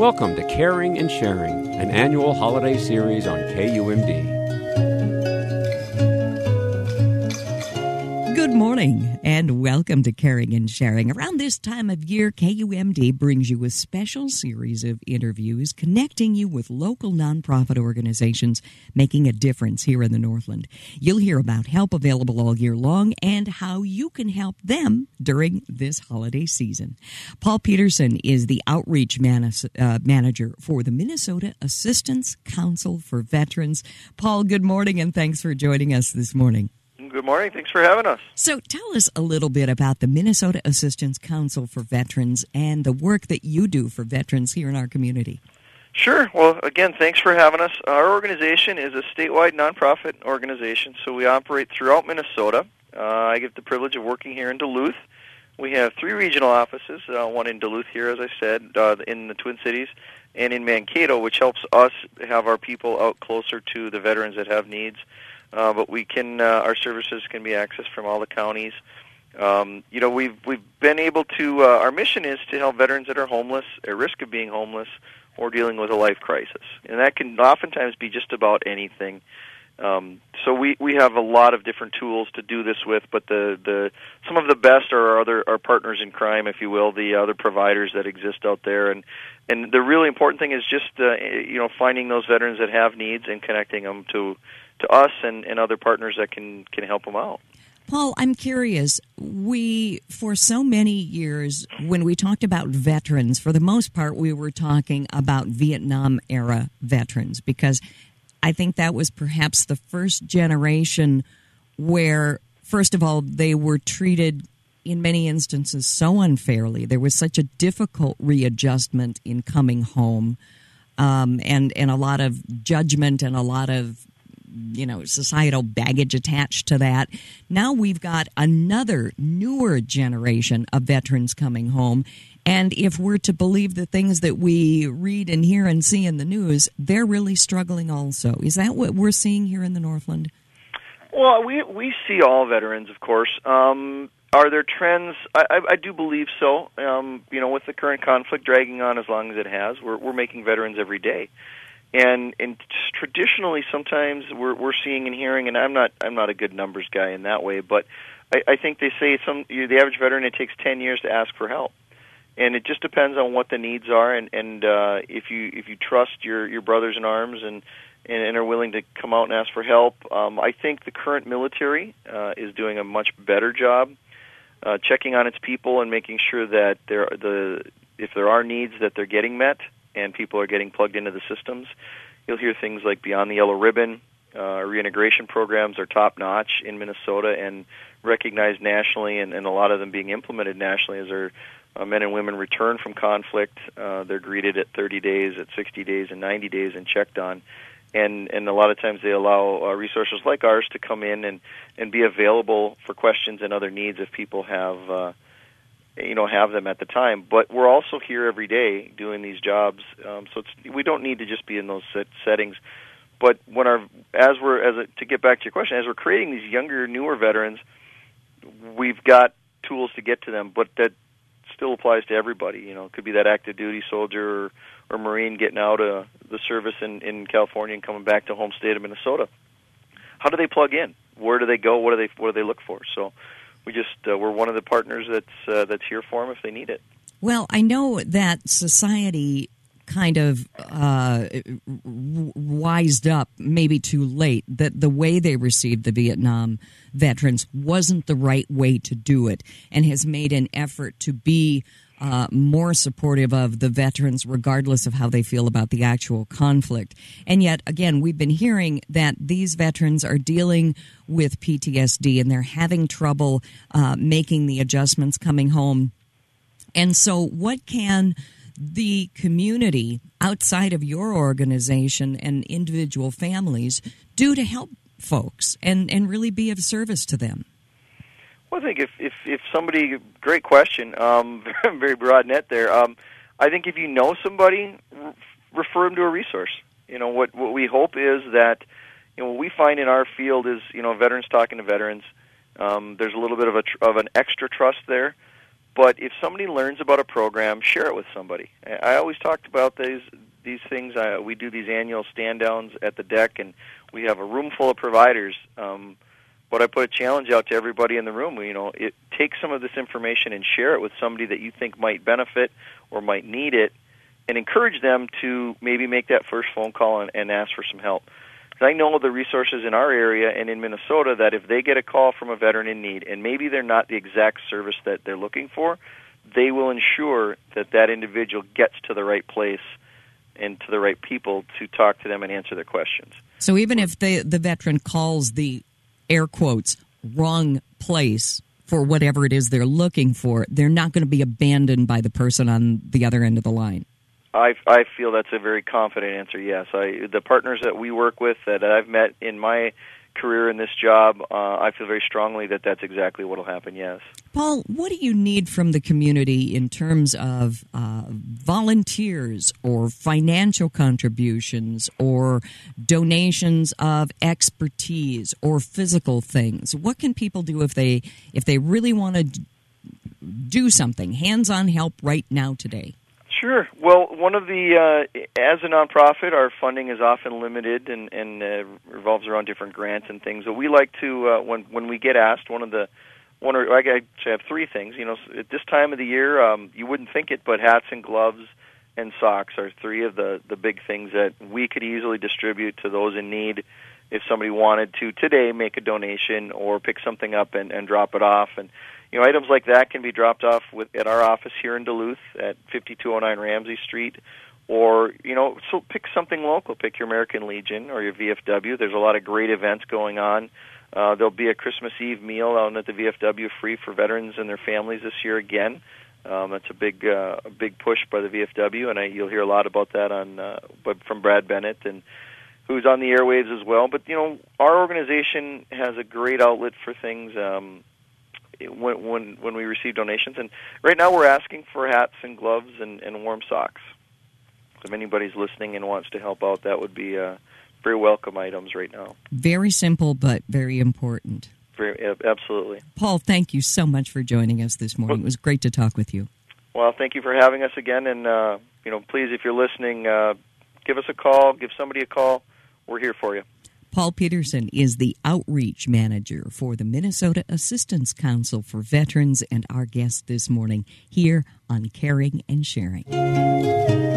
Welcome to Caring and Sharing, an annual holiday series on KUMD. Good morning and welcome to Caring and Sharing. Around this time of year, KUMD brings you a special series of interviews connecting you with local nonprofit organizations making a difference here in the Northland. You'll hear about help available all year long and how you can help them during this holiday season. Paul Peterson is the outreach manager for the Minnesota Assistance Council for Veterans. Paul, good morning and thanks for joining us this morning. Good morning. Thanks for having us. So tell us a little bit about the Minnesota Assistance Council for Veterans and the work that you do for veterans here in our community. Sure. Well, again, thanks for having us. Our organization is a statewide nonprofit organization, so we operate throughout Minnesota. I get the privilege of working here in Duluth. We have 3 regional offices, one in Duluth here, as I said, in the Twin Cities, and in Mankato, which helps us have our people out closer to the veterans that have needs. But we can, our services can be accessed from all the counties. We've been able to. Our mission is to help veterans that are homeless, at risk of being homeless, or dealing with a life crisis, and that can oftentimes be just about anything. So we have a lot of different tools to do this with, but some of the best are our partners in crime, if you will, the other providers that exist out there, and the really important thing is just finding those veterans that have needs and connecting them to us and other partners that can help them out. Paul, I'm curious, for so many years, when we talked about veterans, for the most part, we were talking about Vietnam-era veterans, because I think that was perhaps the first generation where, first of all, they were treated in many instances so unfairly. There was such a difficult readjustment in coming home, and a lot of judgment and a lot of societal baggage attached to that. Now we've got another newer generation of veterans coming home. And if we're to believe the things that we read and hear and see in the news, they're really struggling also. Is that what we're seeing here in the Northland? Well, we see all veterans, of course. Are there trends? I do believe so. With the current conflict dragging on as long as it has, we're making veterans every day. And traditionally, sometimes we're seeing and hearing, and I'm not a good numbers guy in that way, but I think they say the average veteran, it takes 10 years to ask for help, and it just depends on what the needs are, and if you trust your brothers in arms and are willing to come out and ask for help. I think the current military is doing a much better job checking on its people and making sure that if there are needs that they're getting met, and people are getting plugged into the systems. You'll hear things like Beyond the Yellow Ribbon, reintegration programs are top-notch in Minnesota and recognized nationally, and a lot of them being implemented nationally as our men and women return from conflict. They're greeted at 30 days, at 60 days, and 90 days and checked on. And a lot of times they allow resources like ours to come in and be available for questions and other needs if people have them at the time. But we're also here every day doing these jobs, so we don't need to just be in those settings. But to get back to your question, as we're creating these younger, newer veterans, we've got tools to get to them, but that still applies to everybody. It could be that active duty soldier or Marine getting out of the service in California and coming back to home state of Minnesota. How do they plug in? Where do they go? What do they look for? So we're one of the partners that's here for them if they need it. Well, I know that society kind of wised up, maybe too late, that the way they received the Vietnam veterans wasn't the right way to do it, and has made an effort to be more supportive of the veterans regardless of how they feel about the actual conflict. And yet, again, we've been hearing that these veterans are dealing with PTSD and they're having trouble making the adjustments coming home. And so what can the community outside of your organization and individual families do to help folks and really be of service to them? Well, I think if somebody, great question, very broad net there. I think if you know somebody, refer them to a resource. What we hope is that, what we find in our field is, veterans talking to veterans. There's a little bit of an extra trust there, But if somebody learns about a program, share it with somebody. I always talked about these things. We do these annual stand-downs at the deck, and we have a room full of providers. But I put a challenge out to everybody in the room. Take some of this information and share it with somebody that you think might benefit or might need it, and encourage them to maybe make that first phone call and ask for some help. Because I know the resources in our area and in Minnesota that if they get a call from a veteran in need, and maybe they're not the exact service that they're looking for, they will ensure that that individual gets to the right place and to the right people to talk to them and answer their questions. So even if the veteran calls the, air quotes, wrong place for whatever it is they're looking for, they're not going to be abandoned by the person on the other end of the line. I feel that's a very confident answer, yes. The partners that we work with that I've met in my career in this job, I feel very strongly that that's exactly what will happen, yes. Paul, what do you need from the community in terms of volunteers or financial contributions or donations of expertise or physical things? What can people do if they really want to do something, hands-on help right now today? Sure. Well, one of the as a nonprofit, our funding is often limited and revolves around different grants and things. But we like to when we get asked, I have three things. At this time of the year, you wouldn't think it, but hats and gloves and socks are three of the big things that we could easily distribute to those in need. If somebody wanted to today make a donation or pick something up and drop it off. And items like that can be dropped off at our office here in Duluth at 5209 Ramsey Street, or so pick something local. Pick your American Legion or your VFW. There's a lot of great events going on. There'll be a Christmas Eve meal out at the VFW free for veterans and their families this year again. That's a big push by the VFW, and you'll hear a lot about that from Brad Bennett and who's on the airwaves as well. But our organization has a great outlet for things. When we receive donations, and right now we're asking for hats and gloves and warm socks. So if anybody's listening and wants to help out, that would be very welcome items right now. Very simple, but very important. Absolutely. Paul, thank you so much for joining us this morning. It was great to talk with you. Well, thank you for having us again, and please, if you're listening, give us a call, give somebody a call. We're here for you. Paul Peterson is the Outreach Manager for the Minnesota Assistance Council for Veterans and our guest this morning here on Caring and Sharing.